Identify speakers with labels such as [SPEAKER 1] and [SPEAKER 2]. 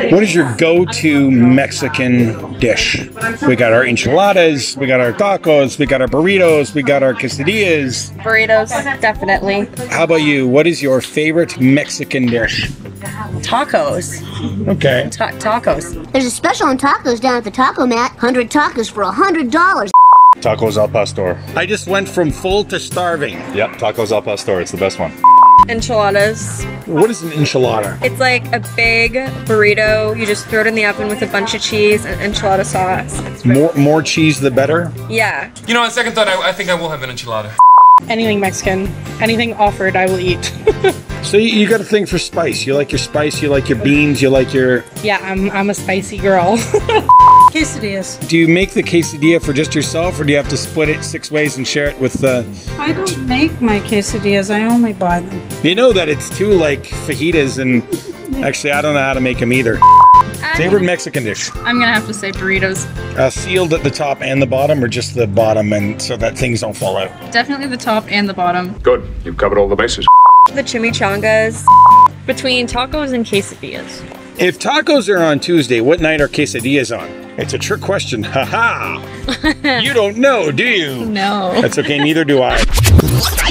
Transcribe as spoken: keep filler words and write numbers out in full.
[SPEAKER 1] What is your go-to Mexican dish? We got our enchiladas, we got our tacos, we got our burritos, we got our quesadillas.
[SPEAKER 2] Burritos, definitely.
[SPEAKER 1] How about you? What is your favorite Mexican dish?
[SPEAKER 2] Tacos.
[SPEAKER 1] Okay.
[SPEAKER 2] Ta- tacos.
[SPEAKER 3] There's a special on tacos down at the Taco Mat. one hundred tacos for one hundred dollars.
[SPEAKER 4] Tacos al pastor.
[SPEAKER 1] I just went from full to starving.
[SPEAKER 4] Yep, tacos al pastor. It's the best one.
[SPEAKER 2] Enchiladas.
[SPEAKER 1] What is an enchilada?
[SPEAKER 2] It's like a big burrito. You just throw it in the oven with a bunch of cheese and enchilada sauce. It's really-
[SPEAKER 1] More more cheese the better?
[SPEAKER 2] Yeah.
[SPEAKER 5] You know, on second thought, I, I think I will have an enchilada.
[SPEAKER 6] Anything Mexican, anything offered, I will eat.
[SPEAKER 1] So you, you got a thing for spice. You like your spice, you like your beans, you like your...
[SPEAKER 6] Yeah, I'm, I'm a spicy girl.
[SPEAKER 7] Quesadillas.
[SPEAKER 1] Do you make the quesadilla for just yourself, or do you have to split it six ways and share it with the...
[SPEAKER 7] I don't make my quesadillas, I only buy them.
[SPEAKER 1] You know that it's too like fajitas, and actually I don't know how to make them either. Favorite Mexican dish?
[SPEAKER 8] I'm gonna have to say burritos.
[SPEAKER 1] Uh, sealed at the top and the bottom, or just the bottom, and so that things don't fall out?
[SPEAKER 8] Definitely the top and the bottom.
[SPEAKER 9] Good. You've covered all the bases.
[SPEAKER 2] The chimichangas.
[SPEAKER 8] Between tacos and quesadillas.
[SPEAKER 1] If tacos are on Tuesday, what night are quesadillas on? It's a trick question. Ha ha! You don't know, do you?
[SPEAKER 8] No.
[SPEAKER 1] That's okay, neither do I.